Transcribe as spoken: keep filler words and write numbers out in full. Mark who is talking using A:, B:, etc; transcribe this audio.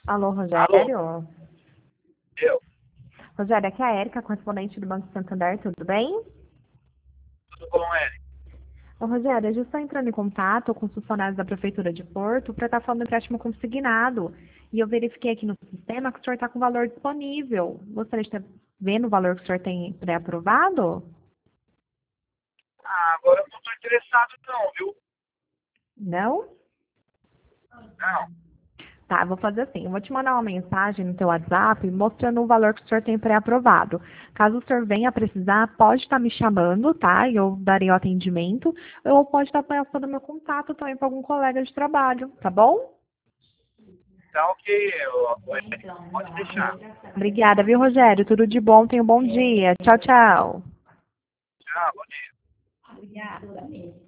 A: Alô,
B: Alô,
A: Rogério?
B: eu,
A: Rogério, aqui é a Érica, correspondente do Banco Santander, tudo bem?
B: tudo bom, Érico?
A: Ô, Rogério, eu já estou entrando em contato com os funcionários da Prefeitura de Porto para estar falando do empréstimo consignado. E eu verifiquei aqui no sistema que o senhor está com o valor disponível. Gostaria de estar vendo o valor que o senhor tem pré-aprovado?
B: Ah, agora eu não estou interessado não, viu?
A: Não?
B: Não,
A: Tá, eu vou fazer assim, eu vou te mandar uma mensagem no teu WhatsApp mostrando o valor que o senhor tem pré-aprovado. Caso o senhor venha precisar, pode estar me chamando, tá? E eu darei o atendimento. Ou pode estar passando meu contato também para algum colega de trabalho, tá bom?
B: tá ok, eu, o Érico, pode deixar.
A: Obrigada, viu, Rogério? Tudo de bom, tenha um bom dia. Tchau, tchau.
B: Tchau, bom dia.